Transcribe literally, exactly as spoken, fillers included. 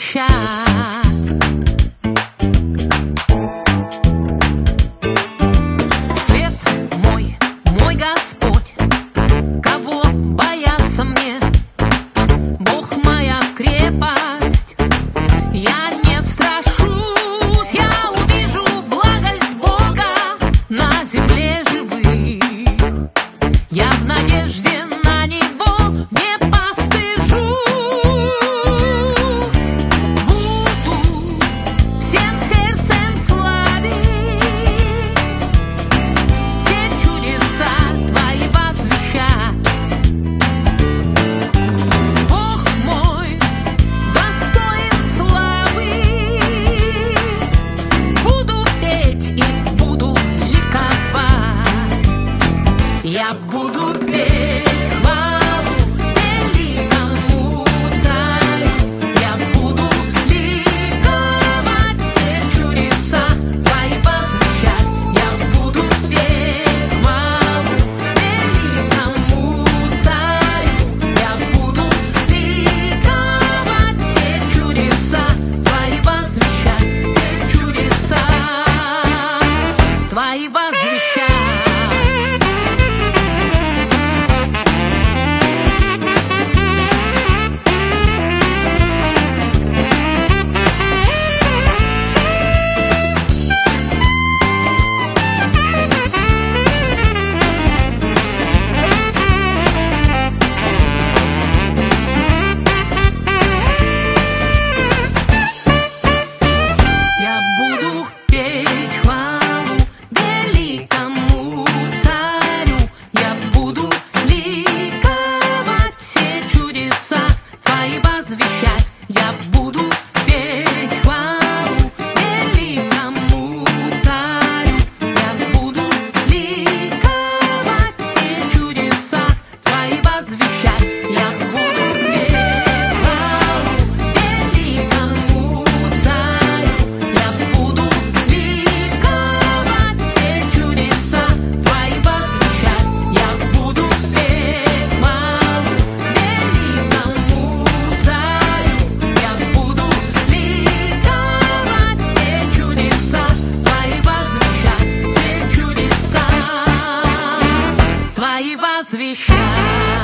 возвещать. Свет мой, мой Господь, кого бояться мне? Бог моя крепость, я не страшусь, я увижу благость Бога на земле живых. Я в надежде на Него не постыжусь. Буду всем сердцем славить, все чудеса Твои возвещать. Бог мой достоин славы, буду петь и буду ликовать. Я буду петь хвалу великому Царю, я буду ликовать, все чудеса Твои возвещать. Я буду петь хвалу великому Царю, я буду ликовать, все чудеса Твои возвещать, все чудеса Твои возвещать. Я буду петь хвалу великому Царю, я буду ликовать, все чудеса Твои возвещать. Я буду петь хвалу великому Царю, я буду ликовать, все чудеса Твои возвещать. Я буду петь хвалу великому Царю, я буду ликовать, все чудеса Твои возвещать. Я буду петь хвалу великому Царю, я буду ликовать, все чудеса Твои возвещать, все чудеса Твои возвещать.